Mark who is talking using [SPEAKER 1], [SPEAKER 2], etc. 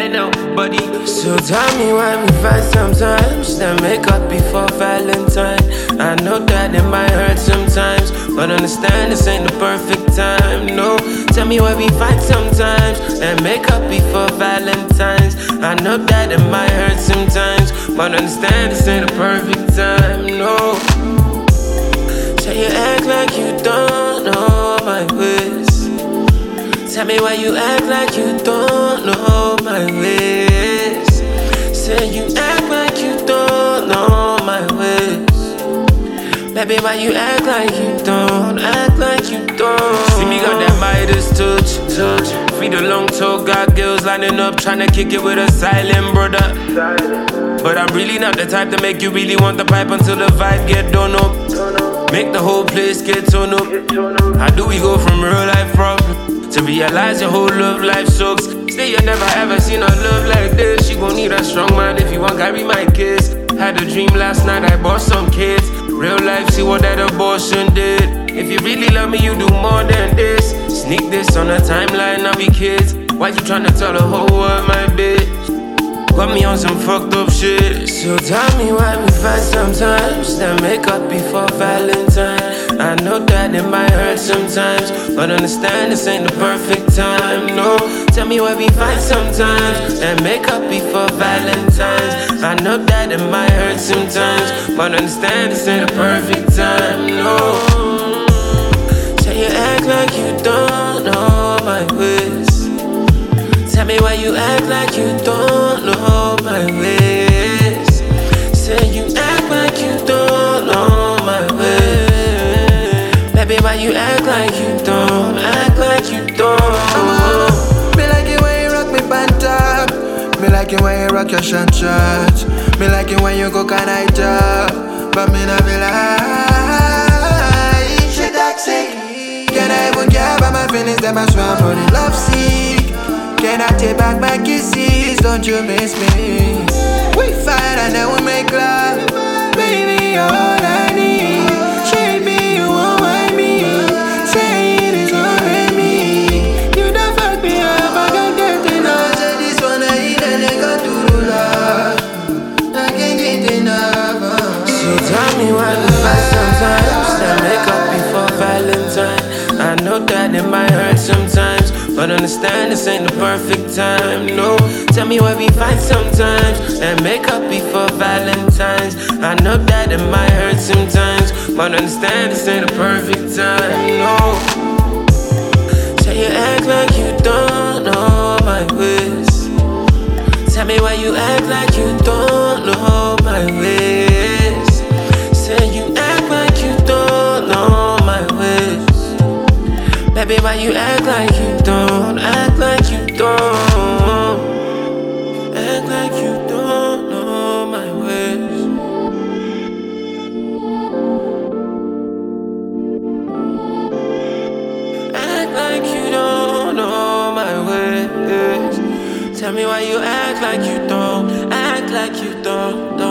[SPEAKER 1] right now, buddy.
[SPEAKER 2] So tell me why we fight sometimes, then make up before Valentine. I know that it might hurt sometimes, but understand this ain't the perfect time, no. Tell me why we fight sometimes, then make up before Valentine's. I know that it might hurt sometimes, but understand this ain't the perfect time, no. So you act like you don't know my ways. Tell me why you act like you don't know my ways. Say you act like you don't know my ways. Baby, why you act like you don't, act like you don't.
[SPEAKER 1] See me got that Midas touch. Free the long toe, got girls lining up, tryna kick it with a silent brother. But I'm really not the type to make you really want the pipe until the vibe get done up. Make the whole place get torn up. How do we go from real life problem to realize your whole love life sucks? Still you never ever seen a love like this. You gon' need a strong man if you want carry my kids. Had a dream last night, I bought some kids. Real life, see what that abortion did. If you really love me, you do more than this. Sneak this on the timeline, I'll be kids. Why you tryna tell the whole world my bitch? Got me on some fucked up shit.
[SPEAKER 2] So tell me why we fight sometimes, then make up before Valentine. I know that it might hurt sometimes, but understand this ain't the perfect time, no. Tell me why we fight sometimes, then make up before Valentine's. I know that it might hurt sometimes, but understand this ain't the perfect time, no. So you act like you don't know my ways. Tell me why you act like you don't know my ways. Say you act like you don't know my ways. Baby, why you act like you don't, act like you don't.
[SPEAKER 3] Me like it when you rock me bantap. Me like it when you rock your shan church. Me like it when you go Canada. But me not be like shit toxic. Can I even care about my feelings? Them I swear I'm running love sick. Can I take back my kisses? Don't you miss me? We fight and then we make love. Baby, you're all I need. Shade me, you won't mind me. Say it is already me. You don't fuck me up, I can't get enough. Say this one I eat and I got to love. I can't get enough.
[SPEAKER 2] So tell me why we fight sometimes, then make up before Valentine. I know that it might hurt sometimes, but understand this ain't the perfect time, no. Tell me why we fight sometimes, and make up before Valentine's. I know that it might hurt sometimes, but understand this ain't the perfect time, no. So you act like you don't know my ways. Tell me why you act like you don't know my ways. Say you act like you don't know my ways. Baby, why you act like you don't, act like you don't. Act like you don't know my ways. Act like you don't know my ways. Tell me why you act like you don't, act like you don't.